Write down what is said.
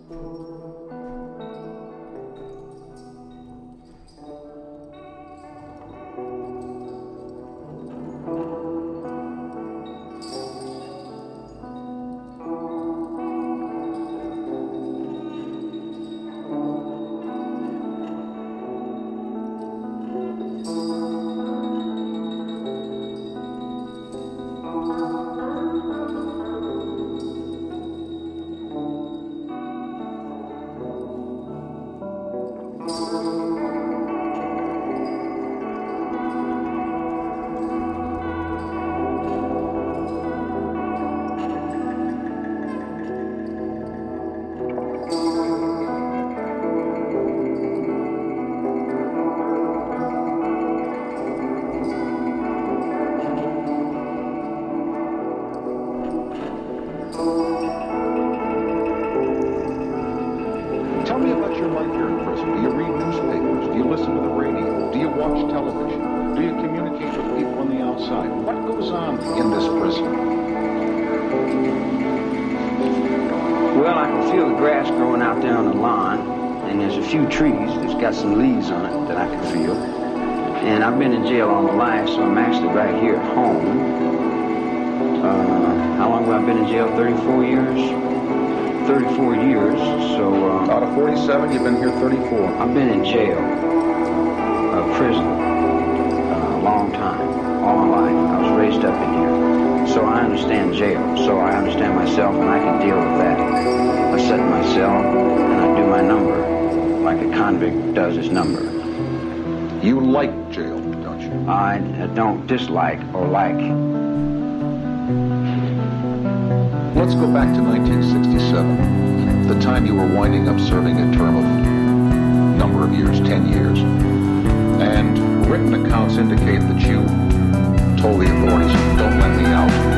Tell me about your life here in prison. Do you read newspapers? Do you listen to the radio? Do you watch television? Do you communicate with people on the outside? What goes on in this prison? Well, I can feel the grass growing out there on the lawn, and there's a few trees that's got some leaves on it that I can feel. And I've been in jail all my life, so I'm actually right here at home. How long have I been in jail? 34 years? 34 years, so... out of 47, you've been here 34. I've been in jail, prison, a long time, all my life. I was raised up in here, so I understand jail, so I understand myself, and I can deal with that. I sit in my cell, and I do my number, like a convict does his number. You like jail, don't you? I don't dislike or like. Let's go back to 1967, the time you were winding up serving a term of number of years, 10 years. And written accounts indicate that you told the authorities, don't let me out.